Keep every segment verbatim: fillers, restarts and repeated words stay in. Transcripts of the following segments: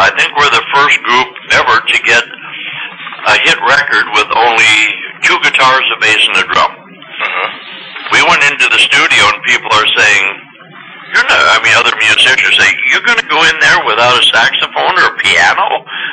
I think we're the first group ever to get a hit record with only two guitars, a bass, and a drum. Mm-hmm. We went into the studio and people are saying, "You're not." I mean, other musicians say, "You're going to go in there without a saxophone or a piano?"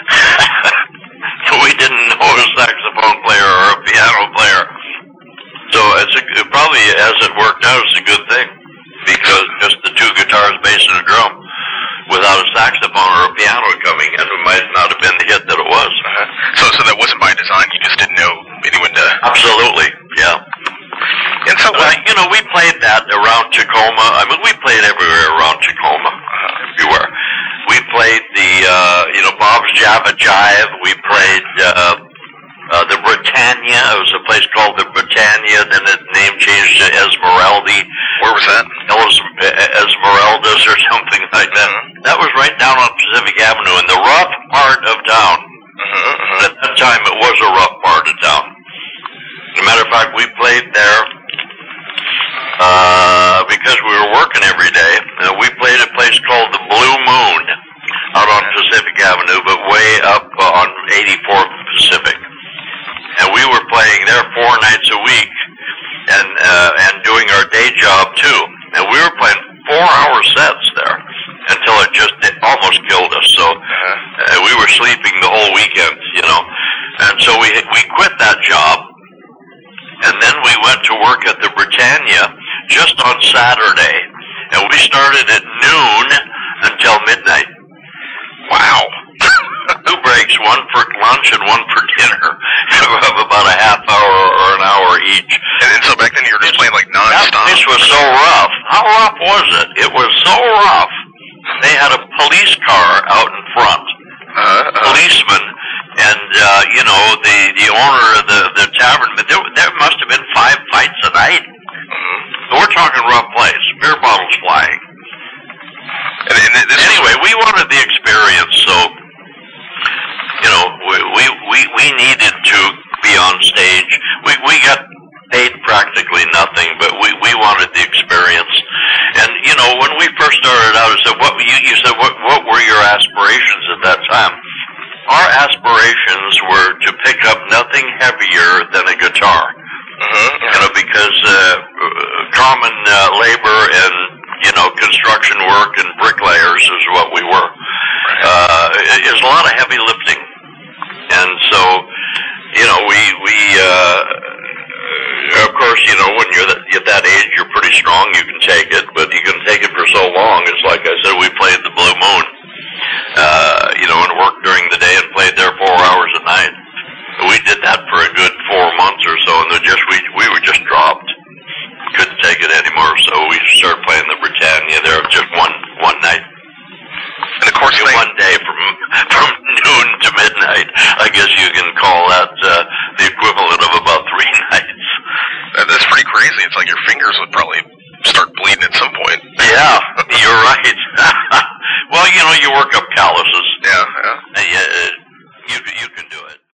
We didn't know a saxophone player or a piano player. So it's a, it probably, as it worked out, it's a good thing, because just the two guitars, bass, and a drum, without a saxophone or a piano coming in, it might not have been the hit that it was. Uh-huh. So, so that wasn't by design. You just didn't know anyone to. Absolutely, yeah. And so, uh, you know, we played that around Tacoma. I mean, we played everywhere around Tacoma, uh, everywhere. We played the, uh, you know, Bob's Java Jive. We played uh, uh, the Britannia. It was a place called the Britannia. Then the name changed to Esmeralda. Where was that? Esmeraldas or something like that. Mm-hmm. That was right down on Pacific Avenue in the rough part of town. Mm-hmm, mm-hmm. At that time, it was a rough part of town. As a matter of fact, we played there uh, because we were working every day. Uh, we played a place called the Blue Moon out on Pacific Avenue, but way up uh, on eighty-fourth Pacific. And we were playing there four nights a week and uh, and doing our day job too. And we were playing four-hour sets there until it just it almost killed us. So uh, we were sleeping the whole weekend, you know. And so we we quit that job, and then we went to work at the Britannia just on Saturday, and we started at noon until midnight. Wow. Two breaks, one for lunch and one for dinner, of about a half hour or an hour each. And, and so back then you were just playing like non-stop. That place was so rough. How rough was it? It was so rough. They had a police car out in front, uh, uh, policeman, and uh, you know the the owner of the the tavern. But there there must have been five fights a night. Mm-hmm. We're talking rough place. Beer bottles flying. And, and this anyway, we wanted the experience, so. You know, we, we we we needed to be on stage. We we got paid practically nothing, but we we wanted the experience. And you know, when we first started out, I said, "What you you said? What what were your aspirations at that time?" Our aspirations were to pick up nothing heavier than a guitar. Mm-hmm. You know, because uh, common uh, labor and you know construction work and bricklayers is what we were. Uh, it's a lot of heavy lifting. And so, you know, we, we, uh, of course, you know, when you're that, at that age, you're pretty strong, you can take it, but you can take it for so long. It's like I said, we played the Blue Moon, uh, you know, and worked during the day and played there four hours a night. We did that for a good four months or so, and then just, we, we were just dropped. Couldn't take it anymore, so we started playing the Britannia there just one, one night. And of course, they, one day from from noon to midnight. I guess you can call that uh, the equivalent of about three nights. That's pretty crazy. It's like your fingers would probably start bleeding at some point. Yeah, you're right. Well, you know, you work up callus